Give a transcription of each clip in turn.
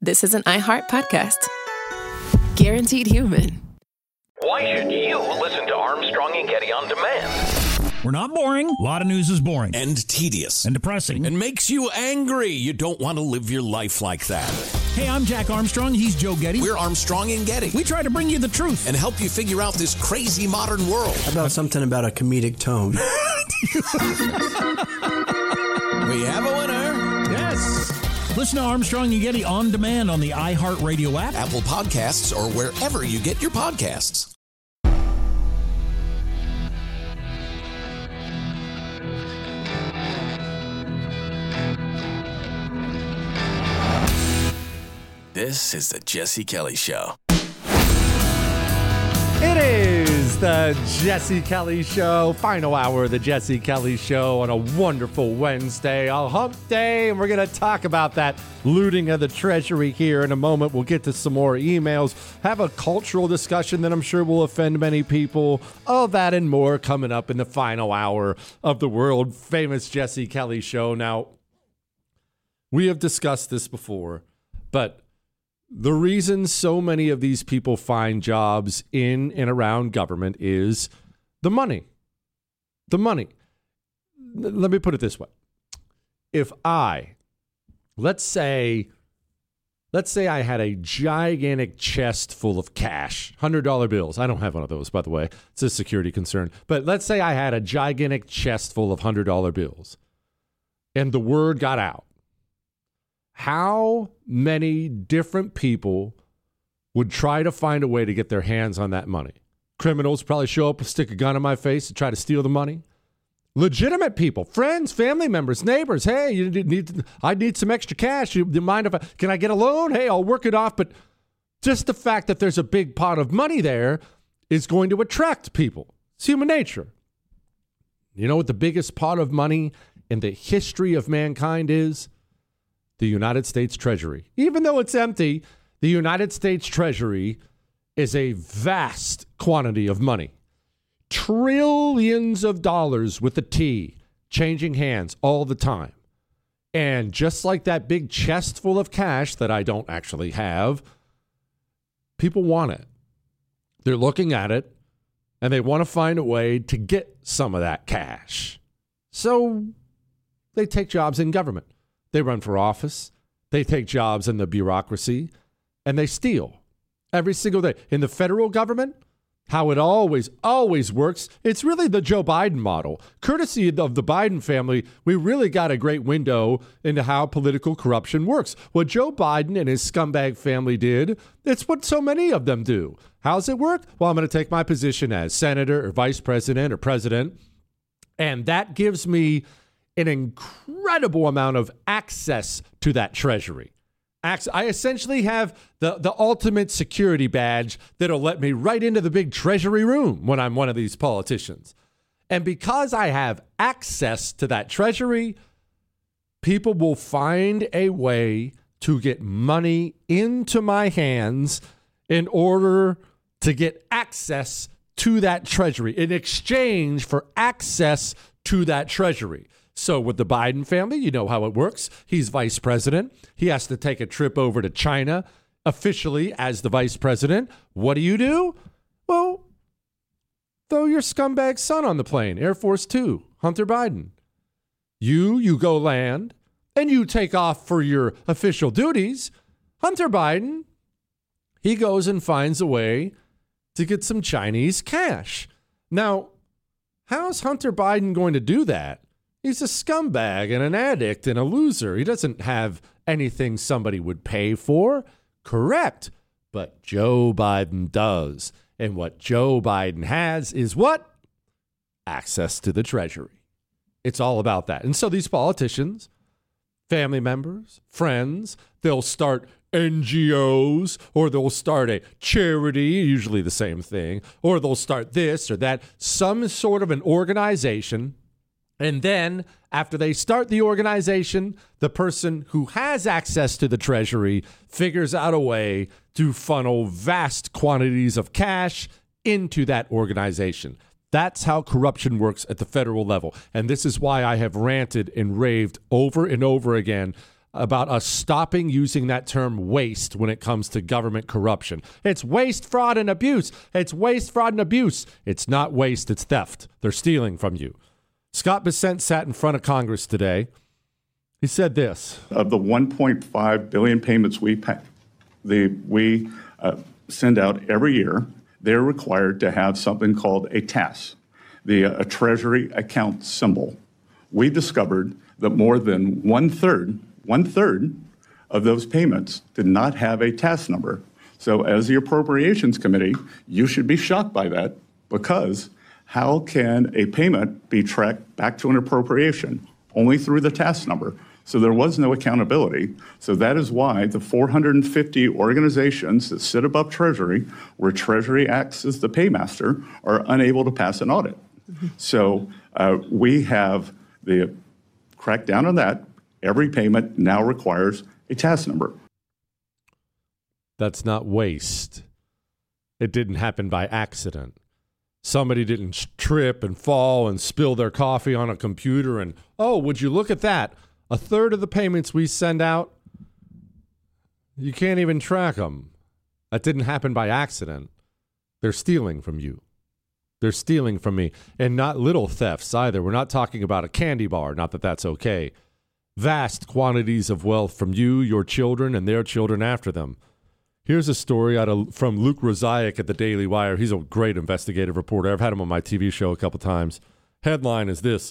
this is an iHeart podcast. Guaranteed human. Why should you listen to Armstrong and Getty on demand? We're not boring. A lot of news is boring. And tedious. And depressing. And makes you angry. You don't want to live your life like that. Hey, I'm Jack Armstrong. He's Joe Getty. We're Armstrong and Getty. We try to bring you the truth. And help you figure out this crazy modern world. How about something about a comedic tone? We have a winner. Yes. Listen to Armstrong and Getty on demand on the iHeartRadio app, Apple Podcasts, or wherever you get your podcasts. This is the Jesse Kelly Show. It is the Jesse Kelly Show, final hour of the Jesse Kelly Show on a wonderful Wednesday, a hump day, and we're going to talk about that looting of the Treasury here in a moment. We'll get to some more emails, have a cultural discussion that I'm sure will offend many people. All that and more coming up in the final hour of the world famous Jesse Kelly Show. Now, we have discussed this before, but the reason so many of these people find jobs in and around government is the money. The money. Let me put it this way. If let's say I had a gigantic chest full of cash, $100 bills. I don't have one of those, by the way. It's a security concern. But let's say I had a gigantic chest full of $100 bills and the word got out. How many different people would try to find a way to get their hands on that money? Criminals probably show up, stick a gun in my face to try to steal the money. Legitimate people, friends, family members, neighbors. Hey, I need some extra cash. Do you mind can I get a loan? Hey, I'll work it off. But just the fact that there's a big pot of money there is going to attract people. It's human nature. You know what the biggest pot of money in the history of mankind is? The United States Treasury. Even though it's empty, the United States Treasury is a vast quantity of money. Trillions of dollars with a T, changing hands all the time. And just like that big chest full of cash that I don't actually have, people want it. They're looking at it, and they want to find a way to get some of that cash. So they take jobs in government. They run for office, they take jobs in the bureaucracy, and they steal every single day. In the federal government, how it always works, it's really the Joe Biden model. Courtesy of the Biden family, we really got a great window into how political corruption works. What Joe Biden and his scumbag family did, it's what so many of them do. How's it work? Well, I'm going to take my position as senator or vice president or president, and that gives me an incredible amount of access to that treasury. I essentially have the ultimate security badge that'll let me right into the big treasury room when I'm one of these politicians. And because I have access to that treasury, people will find a way to get money into my hands in order to get access to that treasury in exchange for access to that treasury. So with the Biden family, you know how it works. He's vice president. He has to take a trip over to China officially as the vice president. What do? Well, throw your scumbag son on the plane, Air Force Two, Hunter Biden. You go land and you take off for your official duties. Hunter Biden, he goes and finds a way to get some Chinese cash. Now, how's Hunter Biden going to do that? He's a scumbag and an addict and a loser. He doesn't have anything somebody would pay for. Correct. But Joe Biden does. And what Joe Biden has is what? Access to the treasury. It's all about that. And so these politicians, family members, friends, they'll start NGOs, or they'll start a charity, usually the same thing, or they'll start this or that, some sort of an organization. And then after they start the organization, the person who has access to the treasury figures out a way to funnel vast quantities of cash into that organization. That's how corruption works at the federal level. And this is why I have ranted and raved over and over again about us stopping using that term waste when it comes to government corruption. It's waste, fraud, and abuse. It's waste, fraud, and abuse. It's not waste, it's theft. They're stealing from you. Scott Bessent sat in front of Congress today. He said this. Of the 1.5 billion payments we send out every year, they're required to have something called a TAS, a Treasury Account Symbol. We discovered that more than one third of those payments did not have a TAS number. So as the Appropriations Committee, you should be shocked by that, because how can a payment be tracked back to an appropriation? Only through the TAS number. So there was no accountability. So that is why the 450 organizations that sit above Treasury, where Treasury acts as the paymaster, are unable to pass an audit. So we have cracked down on that. Every payment now requires a TAS number. That's not waste. It didn't happen by accident. Somebody didn't trip and fall and spill their coffee on a computer and, oh, would you look at that? A third of the payments we send out, you can't even track them. That didn't happen by accident. They're stealing from you. They're stealing from me. And not little thefts either. We're not talking about a candy bar, not that that's okay. Vast quantities of wealth from you, your children, and their children after them. Here's a story from Luke Rosiak at the Daily Wire. He's a great investigative reporter. I've had him on my TV show a couple times. Headline is this: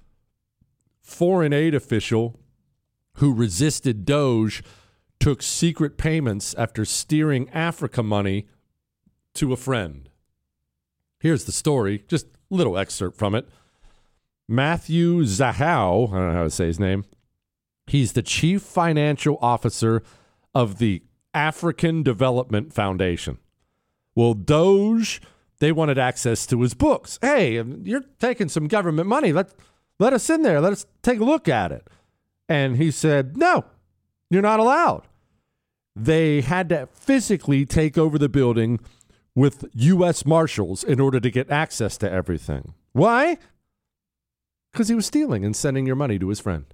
foreign aid official who resisted Doge took secret payments after steering Africa money to a friend. Here's the story, just a little excerpt from it. Matthew Zahau, I don't know how to say his name. He's the chief financial officer of the African Development Foundation. Well, Doge, they wanted access to his books. Hey, you're taking some government money. Let us in there. Let us take a look at it. And he said, no, you're not allowed. They had to physically take over the building with U.S. Marshals in order to get access to everything. Why? Because he was stealing and sending your money to his friend.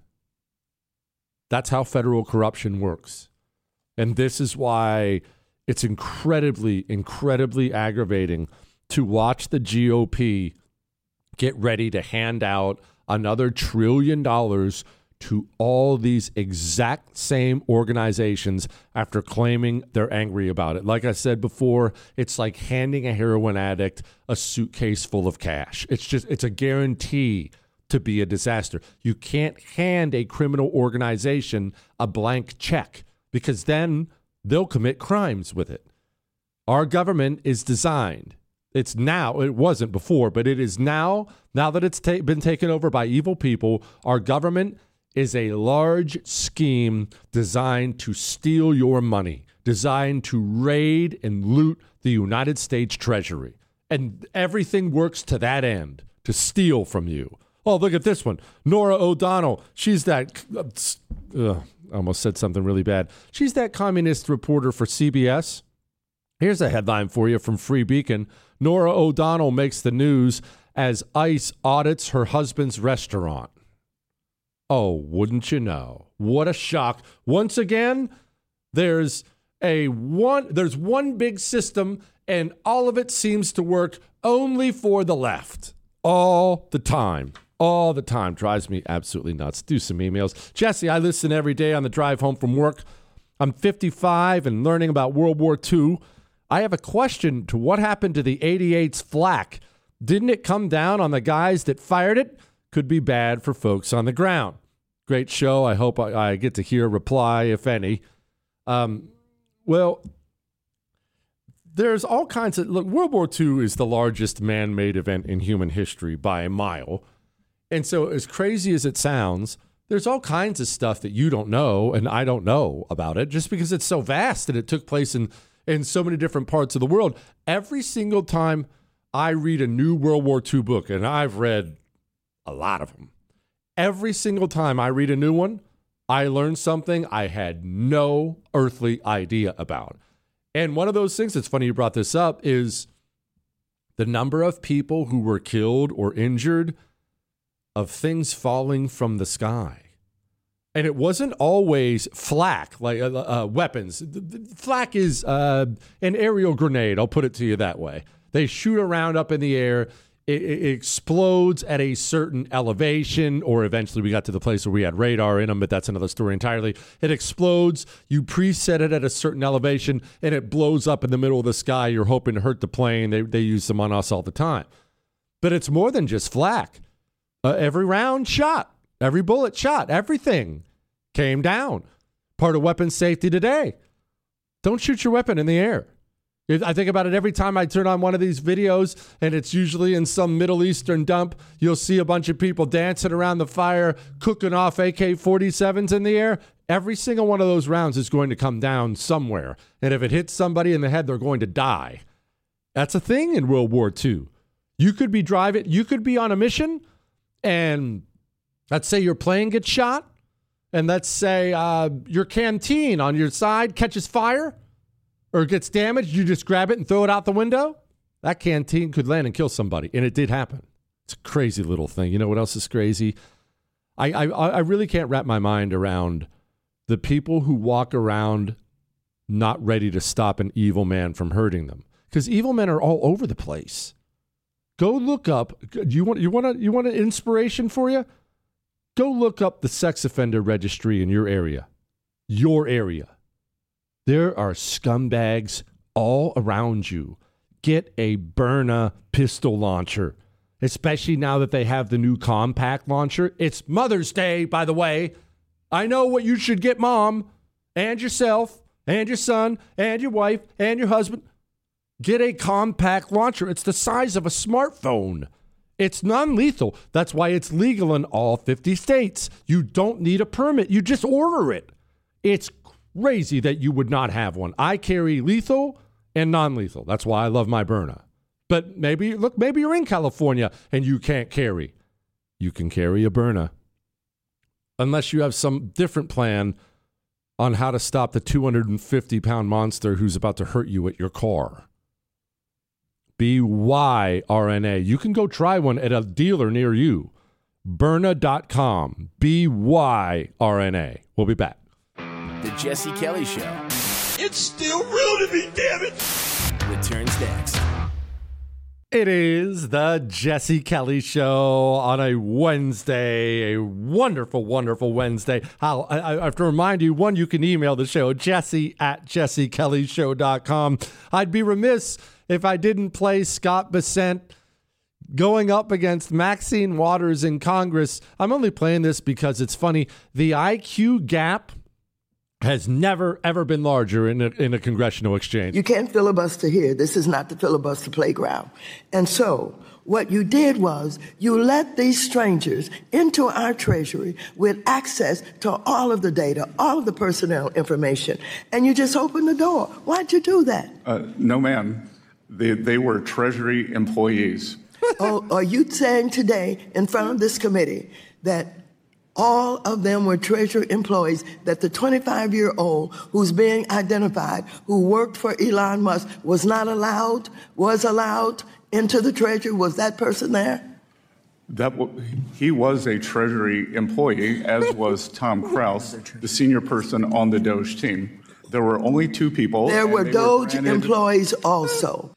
That's how federal corruption works. And this is why it's incredibly, incredibly aggravating to watch the GOP get ready to hand out another $1 trillion to all these exact same organizations after claiming they're angry about it. Like I said before, it's like handing a heroin addict a suitcase full of cash. It's a guarantee to be a disaster. You can't hand a criminal organization a blank check, because then they'll commit crimes with it. Our government is designed. It's now, it wasn't before, but it is now that it's been taken over by evil people, our government is a large scheme designed to steal your money, designed to raid and loot the United States Treasury. And everything works to that end, to steal from you. Oh, look at this one. Norah O'Donnell. She's that, I almost said something really bad. She's that communist reporter for CBS. Here's a headline for you from Free Beacon. Norah O'Donnell makes the news as ICE audits her husband's restaurant. Oh, wouldn't you know? What a shock. Once again, there's one big system, and all of it seems to work only for the left. All the time. All the time. Drives me absolutely nuts. Do some emails. Jesse, I listen every day on the drive home from work. I'm 55 and learning about World War II. I have a question to what happened to the 88's flak. Didn't it come down on the guys that fired it? Could be bad for folks on the ground. Great show. I hope I get to hear a reply, if any. Well, there's all kinds of... Look, World War II is the largest man-made event in human history by a mile. And so as crazy as it sounds, there's all kinds of stuff that you don't know and I don't know about it just because it's so vast and it took place in so many different parts of the world. Every single time I read a new World War II book, and I've read a lot of them, every single time I read a new one, I learn something I had no earthly idea about. And one of those things, it's funny you brought this up, is the number of people who were killed or injured of things falling from the sky. And it wasn't always flak, like weapons. Flak is an aerial grenade. I'll put it to you that way. They shoot around up in the air. It explodes at a certain elevation, or eventually we got to the place where we had radar in them, but that's another story entirely. It explodes. You preset it at a certain elevation, and it blows up in the middle of the sky. You're hoping to hurt the plane. They use them on us all the time. But it's more than just flak. Every round shot. Every bullet shot, everything came down. Part of weapons safety today. Don't shoot your weapon in the air. I think about it every time I turn on one of these videos, and it's usually in some Middle Eastern dump. You'll see a bunch of people dancing around the fire, cooking off AK-47s in the air. Every single one of those rounds is going to come down somewhere. And if it hits somebody in the head, they're going to die. That's a thing in World War II. You could be driving, you could be on a mission, and let's say your plane gets shot, and let's say your canteen on your side catches fire or gets damaged. You just grab it and throw it out the window. That canteen could land and kill somebody, and it did happen. It's a crazy little thing. You know what else is crazy? I really can't wrap my mind around the people who walk around not ready to stop an evil man from hurting them, because evil men are all over the place. Go look up. You want an inspiration for you? Go look up the sex offender registry in your area. Your area. There are scumbags all around you. Get a Byrna pistol launcher, especially now that they have the new compact launcher. It's Mother's Day, by the way. I know what you should get, Mom, and yourself, and your son, and your wife, and your husband. Get a compact launcher. It's the size of a smartphone. It's non-lethal. That's why it's legal in all 50 states. You don't need a permit. You just order it. It's crazy that you would not have one. I carry lethal and non-lethal. That's why I love my Byrna. But maybe you're in California and you can't carry. You can carry a Byrna. Unless you have some different plan on how to stop the 250-pound monster who's about to hurt you at your car. BYRNA. You can go try one at a dealer near you. Byrna.com. BYRNA. We'll be back. The Jesse Kelly Show. It's still real to me, damn it! Returns next. It is the Jesse Kelly Show on a Wednesday, a wonderful, wonderful Wednesday. I have to remind you, one, you can email the show, jesse@jessekellyshow.com. I'd be remiss if I didn't play Scott Bessent going up against Maxine Waters in Congress. I'm only playing this because it's funny. The IQ gap has never, ever been larger in a congressional exchange. You can't filibuster here. This is not the filibuster playground. And so what you did was you let these strangers into our Treasury with access to all of the data, all of the personnel information, and you just opened the door. Why'd you do that? No, ma'am. They were Treasury employees. Oh, are you saying today in front of this committee that all of them were Treasury employees, that the 25-year-old who's being identified, who worked for Elon Musk, was allowed into the Treasury? Was that person there? He was a Treasury employee, as was Tom Kraus, the senior person on the DOJ team. There were only two people. There were DOJ employees also.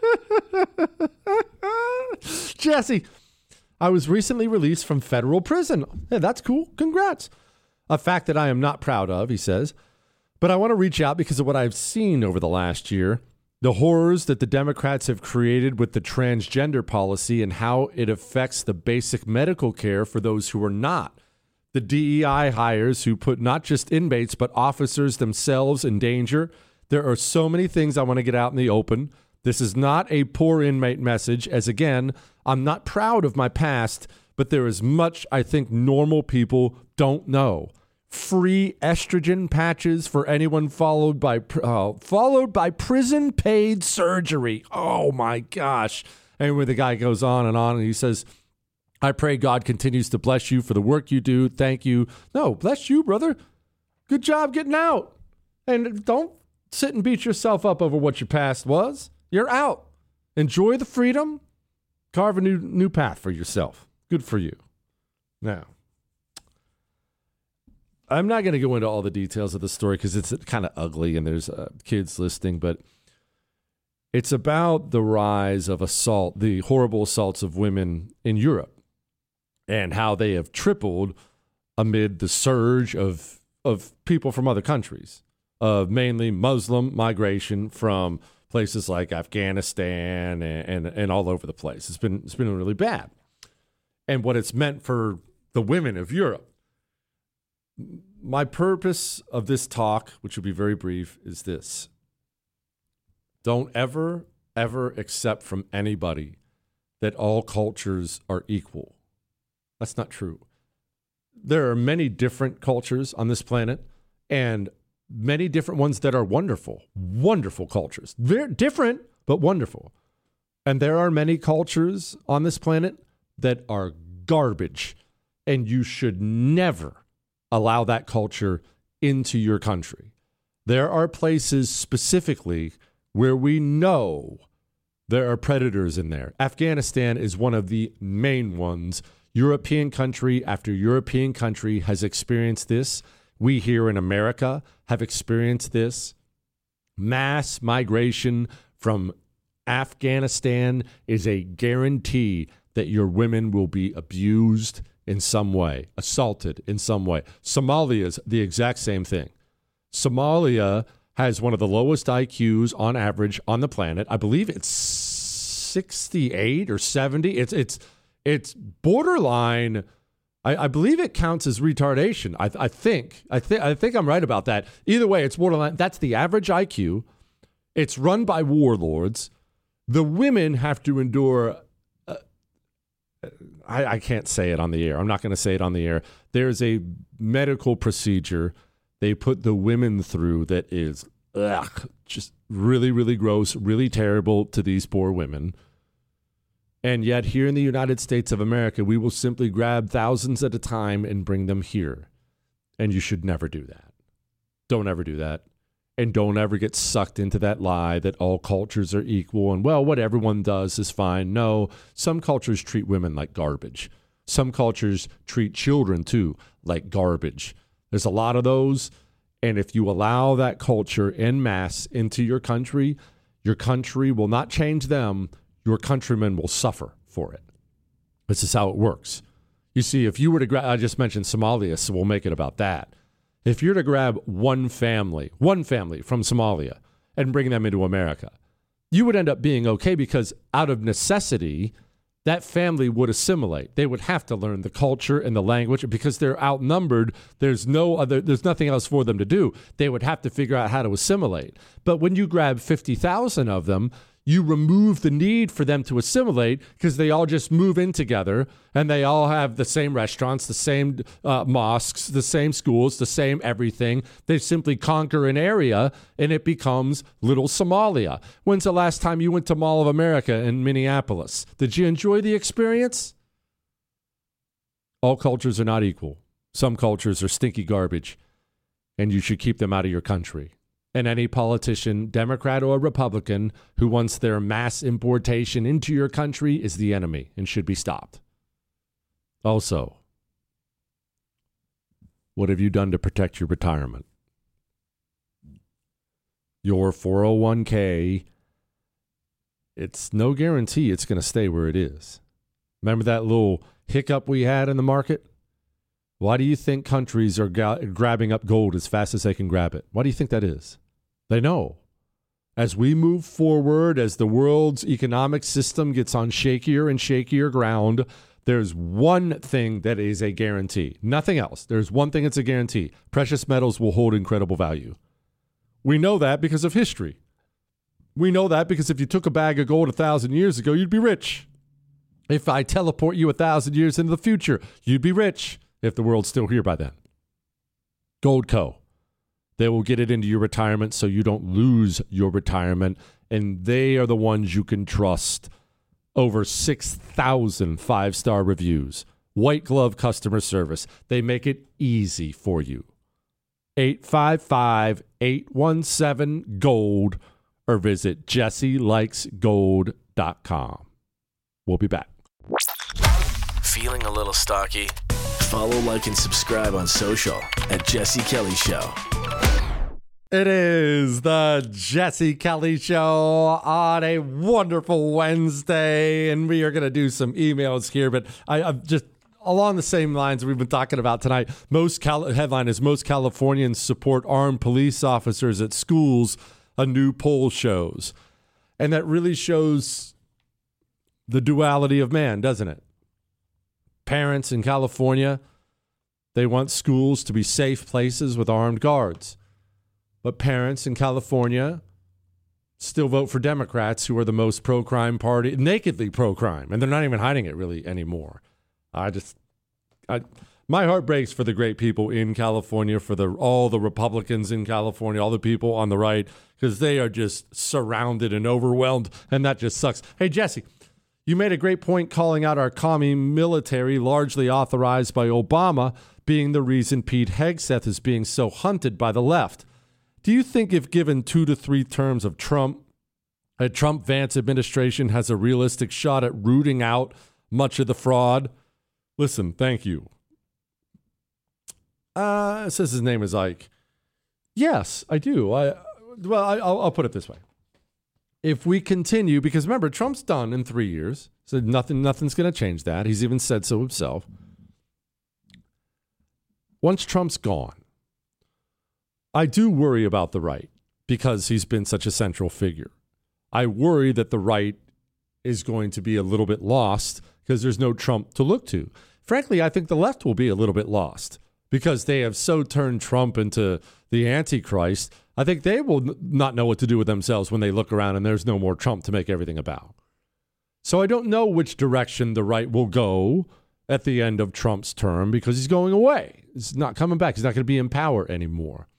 Jesse, I was recently released from federal prison. Hey, that's cool. Congrats. A fact that I am not proud of, he says. But I want to reach out because of what I've seen over the last year. The horrors that the Democrats have created with the transgender policy and how it affects the basic medical care for those who are not. The DEI hires who put not just inmates, but officers themselves in danger. There are so many things I want to get out in the open. This is not a poor inmate message, as again, I'm not proud of my past, but there is much I think normal people don't know. Free estrogen patches for anyone followed by prison-paid surgery. Oh, my gosh. Anyway, the guy goes on, and he says, I pray God continues to bless you for the work you do. Thank you. No, bless you, brother. Good job getting out. And don't sit and beat yourself up over what your past was. You're out. Enjoy the freedom. Carve a new path for yourself. Good for you. Now, I'm not going to go into all the details of the story because it's kind of ugly and there's kids listening, but it's about the rise of assault, the horrible assaults of women in Europe, and how they have tripled amid the surge of people from other countries, of mainly Muslim migration from places like Afghanistan and all over the place. It's been really bad. And what it's meant for the women of Europe. My purpose of this talk, which will be very brief, is this. Don't ever accept from anybody that all cultures are equal. That's not true. There are many different cultures on this planet and many different ones that are wonderful, wonderful cultures. Very different, but wonderful. And there are many cultures on this planet that are garbage, and you should never allow that culture into your country. There are places specifically where we know there are predators in there. Afghanistan is one of the main ones. European country after European country has experienced this. We here in America have experienced this. Mass migration from Afghanistan is a guarantee that your women will be abused in some way, assaulted in some way. Somalia is the exact same thing. Somalia has one of the lowest IQs on average on the planet. I believe it's 68 or 70. It's borderline. I believe it counts as retardation. I think I'm right about that. Either way, it's borderline. That's the average IQ. It's run by warlords. The women have to endure. I can't say it on the air. I'm not going to say it on the air. There's a medical procedure they put the women through that is just really, really gross, really terrible to these poor women. And yet here in the United States of America, we will simply grab thousands at a time and bring them here. And you should never do that. Don't ever do that. And don't ever get sucked into that lie that all cultures are equal and, well, what everyone does is fine. No, some cultures treat women like garbage. Some cultures treat children, too, like garbage. There's a lot of those. And if you allow that culture en masse into your country will not change them. Your countrymen will suffer for it. This is how it works. You see, if you were to I just mentioned Somalia, so we'll make it about that. If you're to grab one family from Somalia and bring them into America, you would end up being okay because out of necessity, that family would assimilate. They would have to learn the culture and the language because they're outnumbered. There's nothing else for them to do. They would have to figure out how to assimilate. But when you grab 50,000 of them, you remove the need for them to assimilate because they all just move in together and they all have the same restaurants, the same mosques, the same schools, the same everything. They simply conquer an area and it becomes little Somalia. When's the last time you went to Mall of America in Minneapolis? Did you enjoy the experience? All cultures are not equal. Some cultures are stinky garbage and you should keep them out of your country. And any politician, Democrat or Republican, who wants their mass importation into your country is the enemy and should be stopped. Also, what have you done to protect your retirement? Your 401k, it's no guarantee it's going to stay where it is. Remember that little hiccup we had in the market? Why do you think countries are grabbing up gold as fast as they can grab it? Why do you think that is? They know. As we move forward, as the world's economic system gets on shakier and shakier ground, there's one thing that is a guarantee. Nothing else. There's one thing that's a guarantee. Precious metals will hold incredible value. We know that because of history. We know that because if you took a bag of gold 1,000 years ago, you'd be rich. If I teleport you 1,000 years into the future, you'd be rich if the world's still here by then. Goldco. They will get it into your retirement so you don't lose your retirement, and they are the ones you can trust. Over 6,000 five-star reviews. White glove customer service. They make it easy for you. 855-817-GOLD or visit JesseLikesGold.com. We'll be back. Feeling a little stocky? Follow, like, and subscribe on social at Jesse Kelly Show. It is the Jesse Kelly Show on a wonderful Wednesday, and we are going to do some emails here, but I'm just along the same lines we've been talking about tonight. Headline is most Californians support armed police officers at schools, a new poll shows. And that really shows the duality of man, doesn't it? Parents in California, they want schools to be safe places with armed guards. But parents in California still vote for Democrats, who are the most pro-crime party, nakedly pro-crime, and they're not even hiding it really anymore. My heart breaks for the great people in California, for all the Republicans in California, all the people on the right, because they are just surrounded and overwhelmed, and that just sucks. Hey, Jesse, you made a great point calling out our commie military, largely authorized by Obama, being the reason Pete Hegseth is being so hunted by the left. Do you think if given 2 to 3 terms of Trump, a Trump-Vance administration has a realistic shot at rooting out much of the fraud? Listen, thank you. It says his name is Ike. Yes, I do. I'll put it this way. If we continue, because remember, Trump's done in 3 years, so nothing's going to change that. He's even said so himself. Once Trump's gone, I do worry about the right because he's been such a central figure. I worry that the right is going to be a little bit lost because there's no Trump to look to. Frankly, I think the left will be a little bit lost because they have so turned Trump into the Antichrist. I think they will not know what to do with themselves when they look around and there's no more Trump to make everything about. So I don't know which direction the right will go at the end of Trump's term because he's going away. He's not coming back. He's not going to be in power anymore.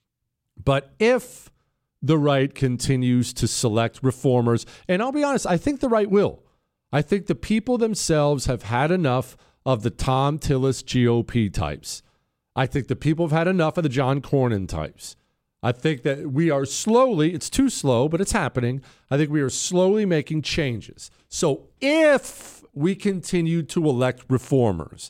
But if the right continues to select reformers, and I'll be honest, I think the right will. I think the people themselves have had enough of the Tom Tillis GOP types. I think the people have had enough of the John Cornyn types. I think that we are slowly, it's too slow, but it's happening. I think we are slowly making changes. So if we continue to elect reformers,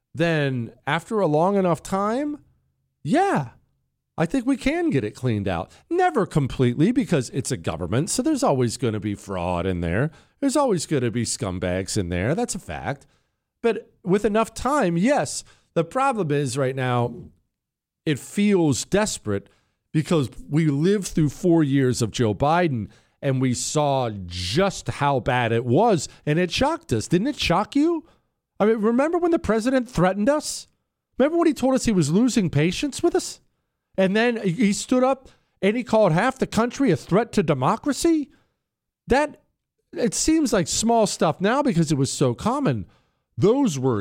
then after a long enough time, yeah, I think we can get it cleaned out. Never completely because it's a government, so there's always going to be fraud in there. There's always going to be scumbags in there. That's a fact. But with enough time, yes. The problem is right now, it feels desperate because we lived through 4 years of Joe Biden and we saw just how bad it was, and it shocked us. Didn't it shock you? I mean, remember when the president threatened us? Remember when he told us he was losing patience with us? And then he stood up and he called half the country a threat to democracy? That, it seems like small stuff now because it was so common. Those were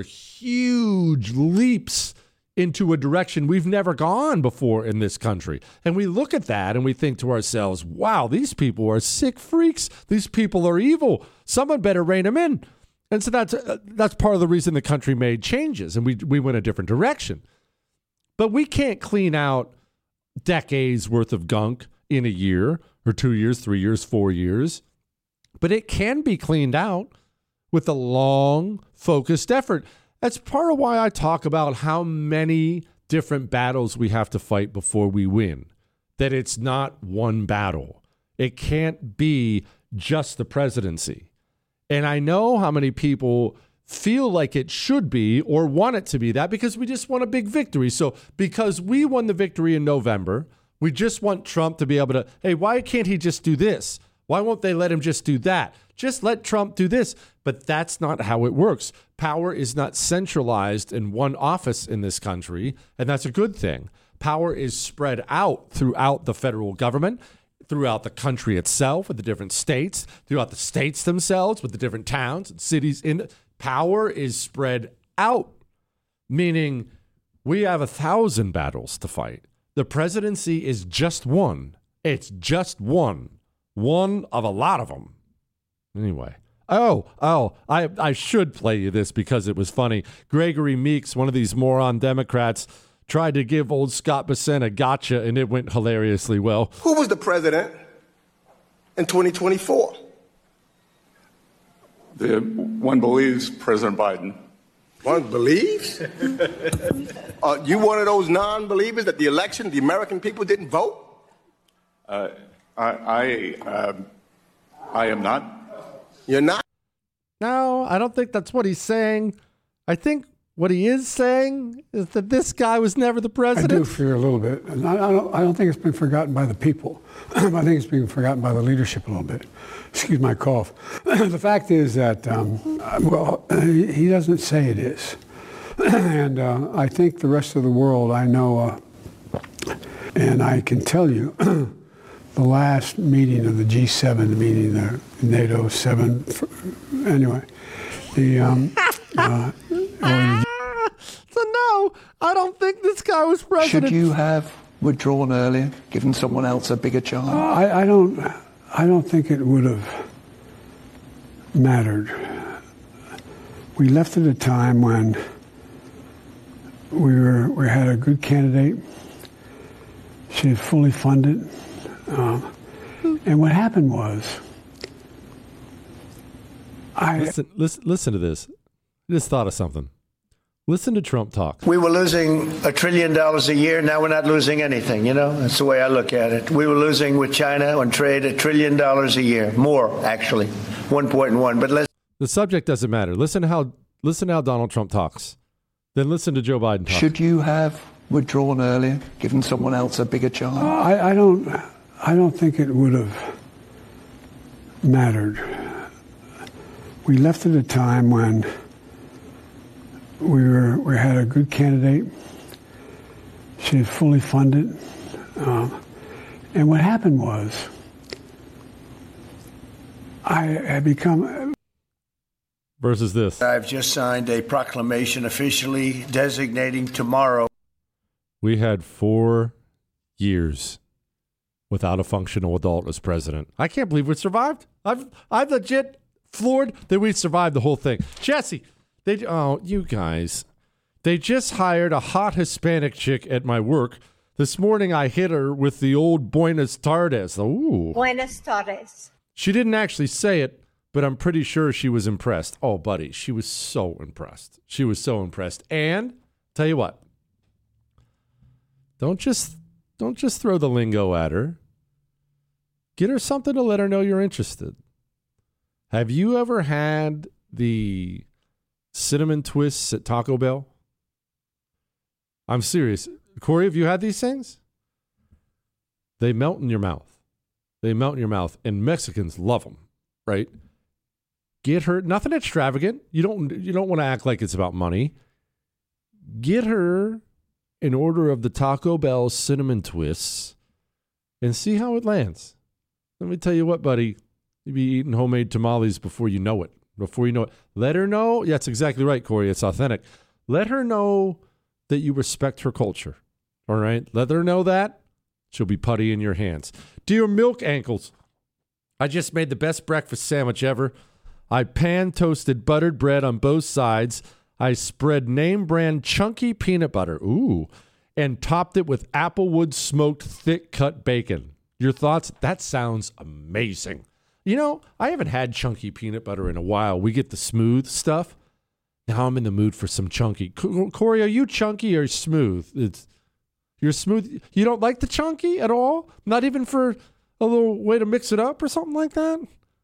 huge leaps into a direction we've never gone before in this country. And we look at that and we think to ourselves, wow, these people are sick freaks. These people are evil. Someone better rein them in. And so that's part of the reason the country made changes and we went a different direction. But we can't clean out decades worth of gunk in a year or 2 years, 3 years, 4 years. But it can be cleaned out with a long, focused effort. That's part of why I talk about how many different battles we have to fight before we win. That it's not one battle. It can't be just the presidency. And I know how many people feel like it should be or want it to be that because we just want a big victory. So because we won the victory in November, we just want Trump to be able to, hey, why can't he just do this? Why won't they let him just do that? Just let Trump do this. But that's not how it works. Power is not centralized in one office in this country, and that's a good thing. Power is spread out throughout the federal government, throughout the country itself with the different states, throughout the states themselves with the different towns and cities. Power is spread out, meaning we have 1,000 battles to fight. The presidency is just one. It's just one of a lot of them. Anyway. I should play you this because it was funny. Gregory Meeks, one of these moron Democrats, tried to give old Scott Bessent a gotcha, and it went hilariously well. Who was the president in 2024? One believes President Biden. One believes? You one of those non-believers that the election, the American people didn't vote? I am not. You're not? No, I don't think that's what he's saying. I think what he is saying is that this guy was never the president. I do fear a little bit. And I don't think it's been forgotten by the people. I think it's being forgotten by the leadership a little bit. Excuse my cough. The fact is that, he doesn't say it is. And I think the rest of the world, I know, and I can tell you, the last meeting of the G7 meeting, the NATO 7, anyway, So no, I don't think this guy was president. Should you have withdrawn earlier, given someone else a bigger chance? I don't think it would have mattered. We left at a time when we had a good candidate. She was fully funded. And what happened was, listen to this. I just thought of something. Listen to Trump talk. We were losing $1 trillion a year. Now we're not losing anything. That's the way I look at it. We were losing with China on trade $1 trillion a year, more actually, 1.1. But the subject doesn't matter. Listen to how Donald Trump talks. Then listen to Joe Biden talk. Should you have withdrawn earlier, given someone else a bigger chance? I don't think it would have mattered. We left at a time when we had a good candidate. She was fully funded. And what happened was, I had become... Versus this. I've just signed a proclamation officially designating tomorrow. We had 4 years without a functional adult as president. I can't believe we survived. I'm legit floored that we survived the whole thing. Jesse, you guys, they just hired a hot Hispanic chick at my work. This morning I hit her with the old Buenas tardes. Ooh. Buenas tardes. She didn't actually say it, but I'm pretty sure she was impressed. Oh, buddy, she was so impressed. She was so impressed. And tell you what, don't just throw the lingo at her. Get her something to let her know you're interested. Have you ever had the cinnamon twists at Taco Bell? I'm serious. Corey, have you had these things? They melt in your mouth. They melt in your mouth, and Mexicans love them, right? Get her, nothing extravagant. You don't want to act like it's about money. Get her an order of the Taco Bell cinnamon twists and see how it lands. Let me tell you what, buddy. You'll be eating homemade tamales before you know it. Let her know. Yeah, that's exactly right, Corey. It's authentic. Let her know that you respect her culture. All right? Let her know that. She'll be putty in your hands. Dear Milk Ankles, I just made the best breakfast sandwich ever. I pan-toasted buttered bread on both sides. I spread name brand chunky peanut butter. Ooh. And topped it with Applewood smoked thick-cut bacon. Your thoughts? That sounds amazing. I haven't had chunky peanut butter in a while. We get the smooth stuff. Now I'm in the mood for some chunky. Corey, are you chunky or smooth? You're smooth. You don't like the chunky at all? Not even for a little way to mix it up or something like that?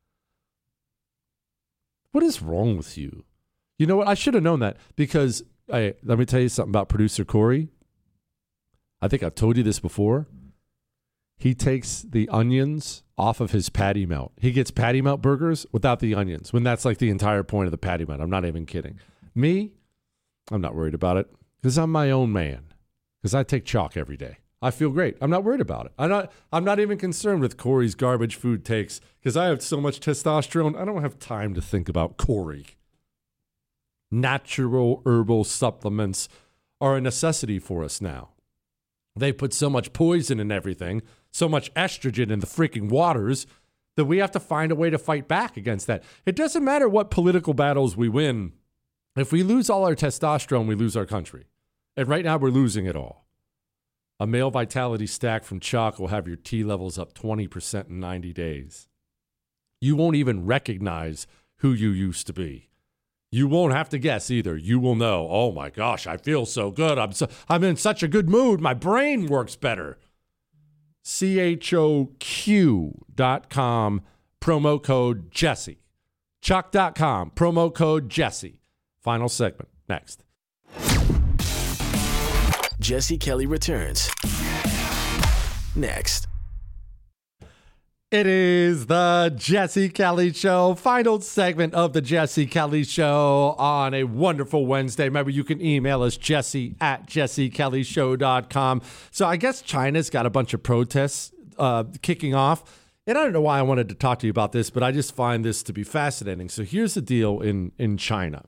What is wrong with you? You know what? I should have known that because let me tell you something about producer Corey. I think I've told you this before. He takes the onions off of his patty melt. He gets patty melt burgers without the onions, when that's like the entire point of the patty melt. I'm not even kidding. Me, I'm not worried about it because I'm my own man. Because I take chalk every day. I feel great. I'm not worried about it. I'm not even concerned with Corey's garbage food takes because I have so much testosterone. I don't have time to think about Corey. Natural herbal supplements are a necessity for us now. They put so much poison in everything, so much estrogen in the freaking waters, that we have to find a way to fight back against that. It doesn't matter what political battles we win. If we lose all our testosterone, we lose our country. And right now we're losing it all. A male vitality stack from chalk will have your T levels up 20% in 90 days. You won't even recognize who you used to be. You won't have to guess either. You will know. Oh my gosh, I feel so good. I'm in such a good mood. My brain works better. CHOQ.com, promo code Jesse. Chuck.com, promo code Jesse. Final segment next. Jesse Kelly returns next. It is the Jesse Kelly Show, final segment of the Jesse Kelly Show on a wonderful Wednesday. Remember, you can email us, jesse@jessekellyshow.com. So I guess China's got a bunch of protests kicking off. And I don't know why I wanted to talk to you about this, but I just find this to be fascinating. So here's the deal in China.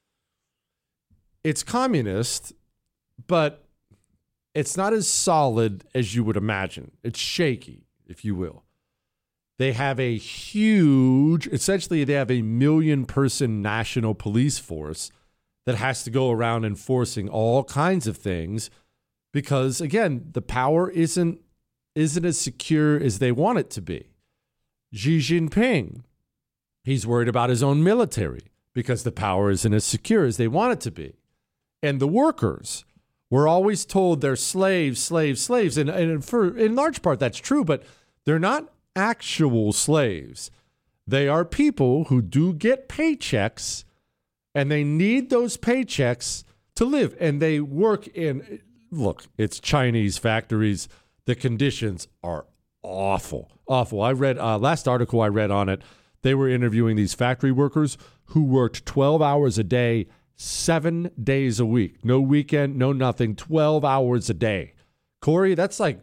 It's communist, but it's not as solid as you would imagine. It's shaky, if you will. They have a huge, essentially they have a 1 million person national police force that has to go around enforcing all kinds of things because, again, the power isn't as secure as they want it to be. Xi Jinping, he's worried about his own military because the power isn't as secure as they want it to be. And the workers were always told they're slaves. And in large part, that's true, but they're not actual slaves. They are people who do get paychecks and they need those paychecks to live. And they work in, look, it's Chinese factories. The conditions are awful. I read, last article I read on it, they were interviewing these factory workers who worked 12 hours a day, 7 days a week. No weekend, no nothing, 12 hours a day. Corey, that's a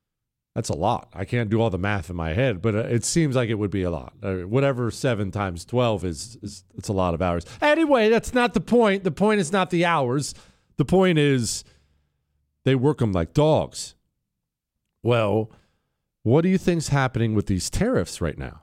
lot. I can't do all the math in my head, but it seems like it would be a lot. Whatever 7 times 12 is it's a lot of hours. Anyway, that's not the point. The point is not the hours. The point is they work them like dogs. Well, what do you think's happening with these tariffs right now?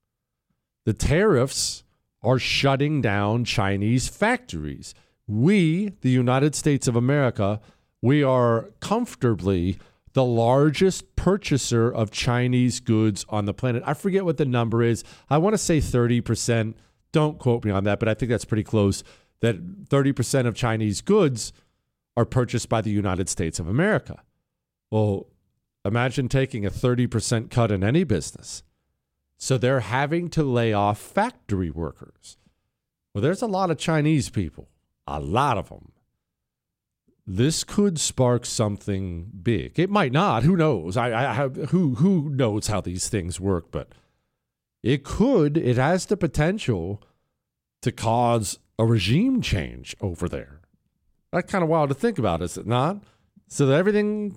The tariffs are shutting down Chinese factories. We, the United States of America, we are comfortably the largest purchaser of Chinese goods on the planet. I forget what the number is. I want to say 30%. Don't quote me on that, but I think that's pretty close. That 30% of Chinese goods are purchased by the United States of America. Well, imagine taking a 30% cut in any business. So they're having to lay off factory workers. Well, there's a lot of Chinese people, a lot of them. This could spark something big. It might not. Who knows? Who knows how these things work? But it could. It has the potential to cause a regime change over there. That's kind of wild to think about, is it not? So that everything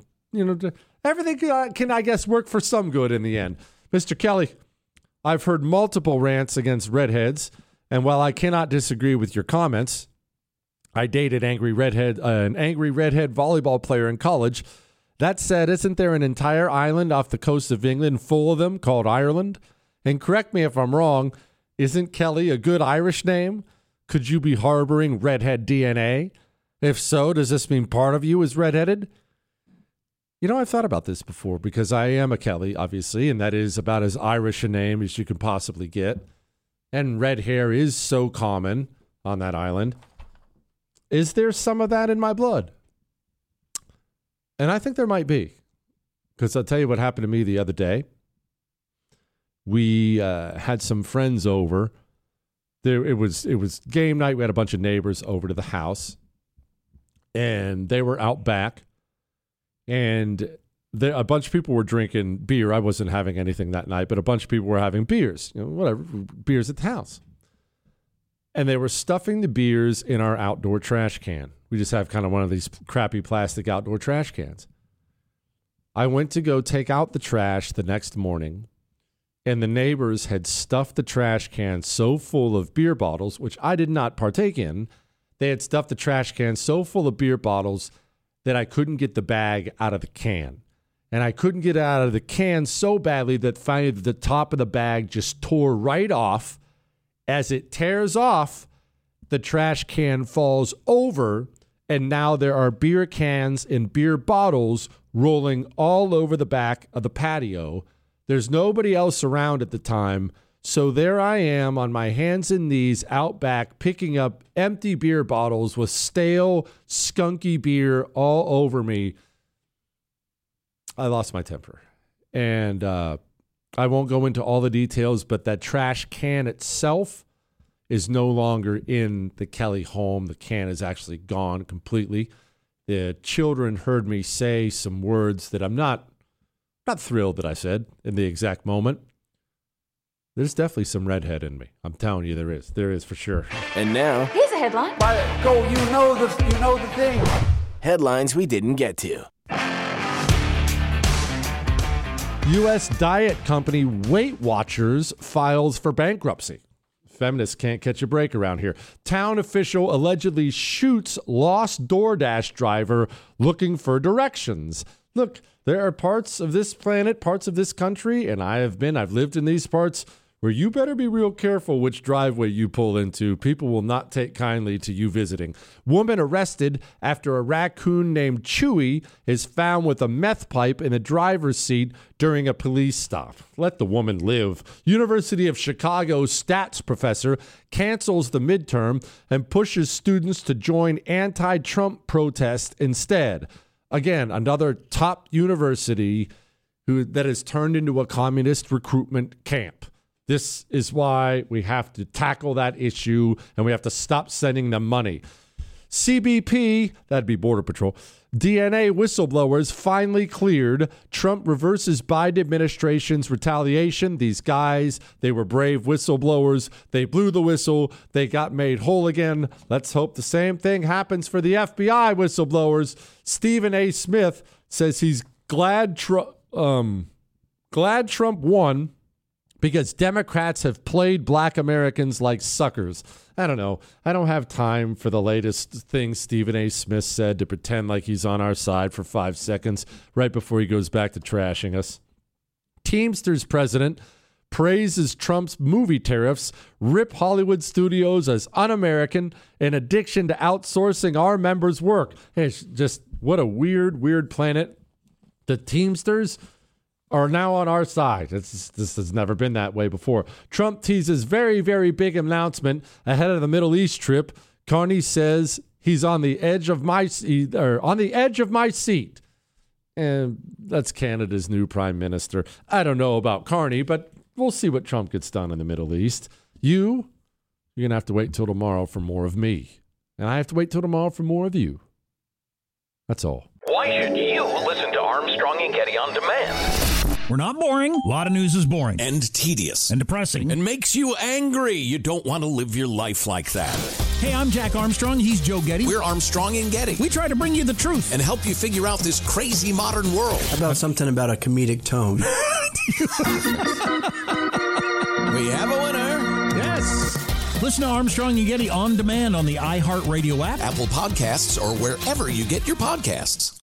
can, I guess, work for some good in the end. Mr. Kelly, I've heard multiple rants against redheads, and while I cannot disagree with your comments, I dated an angry redhead volleyball player in college. That said, isn't there an entire island off the coast of England full of them called Ireland? And correct me if I'm wrong, isn't Kelly a good Irish name? Could you be harboring redhead DNA? If so, does this mean part of you is redheaded? You know, I've thought about this before because I am a Kelly, obviously, and that is about as Irish a name as you can possibly get. And red hair is so common on that island. Is there some of that in my blood? And I think there might be. Because I'll tell you what happened to me the other day. We had some friends over. It was game night. We had a bunch of neighbors over to the house. And they were out back. And a bunch of people were drinking beer. I wasn't having anything that night, but a bunch of people were having beers. Whatever, beers at the house. And they were stuffing the beers in our outdoor trash can. We just have kind of one of these crappy plastic outdoor trash cans. I went to go take out the trash the next morning, and the neighbors had stuffed the trash can so full of beer bottles, which I did not partake in. They had stuffed the trash can so full of beer bottles that I couldn't get the bag out of the can. And I couldn't get it out of the can so badly that finally the top of the bag just tore right off. As it tears off, the trash can falls over, and now there are beer cans and beer bottles rolling all over the back of the patio. There's nobody else around at the time, So there I am on my hands and knees out back picking up empty beer bottles with stale, skunky beer all over me. I lost my temper. And I won't go into all the details, but that trash can itself is no longer in the Kelly home. The can is actually gone completely. The children heard me say some words that I'm not thrilled that I said in the exact moment. There's definitely some redhead in me. I'm telling you, there is. There is for sure. And now, here's a headline. Go, you know the thing. Headlines we didn't get to. U.S. diet company Weight Watchers files for bankruptcy. Feminists can't catch a break around here. Town official allegedly shoots lost DoorDash driver looking for directions. Look, there are parts of this planet, parts of this country, and I've lived in these parts where you better be real careful which driveway you pull into. People will not take kindly to you visiting. Woman arrested after a raccoon named Chewy is found with a meth pipe in the driver's seat during a police stop. Let the woman live. University of Chicago stats professor cancels the midterm and pushes students to join anti-Trump protest instead. Again, another top university that has turned into a communist recruitment camp. This is why we have to tackle that issue and we have to stop sending them money. CBP, that'd be Border Patrol, DNA whistleblowers finally cleared. Trump reverses Biden administration's retaliation. These guys, they were brave whistleblowers. They blew the whistle. They got made whole again. Let's hope the same thing happens for the FBI whistleblowers. Stephen A. Smith says he's glad Trump won because Democrats have played black Americans like suckers. I don't know. I don't have time for the latest thing Stephen A. Smith said to pretend like he's on our side for 5 seconds right before he goes back to trashing us. Teamsters president praises Trump's movie tariffs, rip Hollywood studios as un-American, and addiction to outsourcing our members' work. It's just, what a weird planet. The Teamsters are now on our side. This has never been that way before. Trump teases very, very big announcement ahead of the Middle East trip. Carney says he's on the edge of my seat, and that's Canada's new prime minister. I don't know about Carney, but we'll see what Trump gets done in the Middle East. You're gonna have to wait till tomorrow for more of me, and I have to wait till tomorrow for more of you. That's all. Why should you listen to Armstrong and Getty on demand? We're not boring. A lot of news is boring. And tedious. And depressing. And makes you angry. You don't want to live your life like that. Hey, I'm Jack Armstrong. He's Joe Getty. We're Armstrong and Getty. We try to bring you the truth. And help you figure out this crazy modern world. How about something about a comedic tone? We have a winner. Yes. Listen to Armstrong and Getty on demand on the iHeartRadio app, Apple Podcasts, or wherever you get your podcasts.